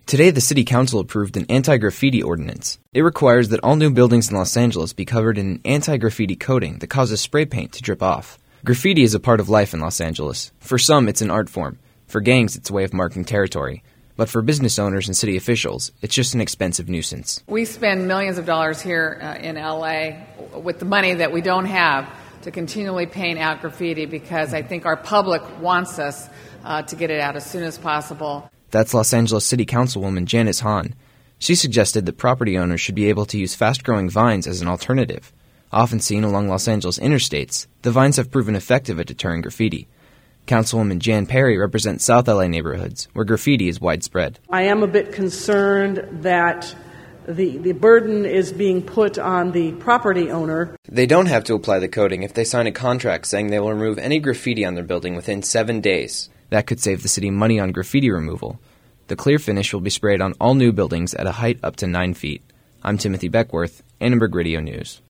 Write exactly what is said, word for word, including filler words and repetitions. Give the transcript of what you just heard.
Today, the City Council approved an anti-graffiti ordinance. It requires that all new buildings in Los Angeles be covered in an anti-graffiti coating that causes spray paint to drip off. Graffiti is a part of life in Los Angeles. For some, it's an art form. For gangs, it's a way of marking territory. But for business owners and city officials, it's just an expensive nuisance. We spend millions of dollars here uh, in L A with the money that we don't have to continually paint out graffiti because I think our public wants us uh, to get it out as soon as possible. That's Los Angeles City Councilwoman Janice Hahn. She suggested that property owners should be able to use fast-growing vines as an alternative. Often seen along Los Angeles interstates, the vines have proven effective at deterring graffiti. Councilwoman Jan Perry represents South L A neighborhoods, where graffiti is widespread. I am a bit concerned that the, the burden is being put on the property owner. They don't have to apply the coating if they sign a contract saying they will remove any graffiti on their building within seven days. That could save the city money on graffiti removal. The clear finish will be sprayed on all new buildings at a height up to nine feet. I'm Timothy Beckworth, Annenberg Radio News.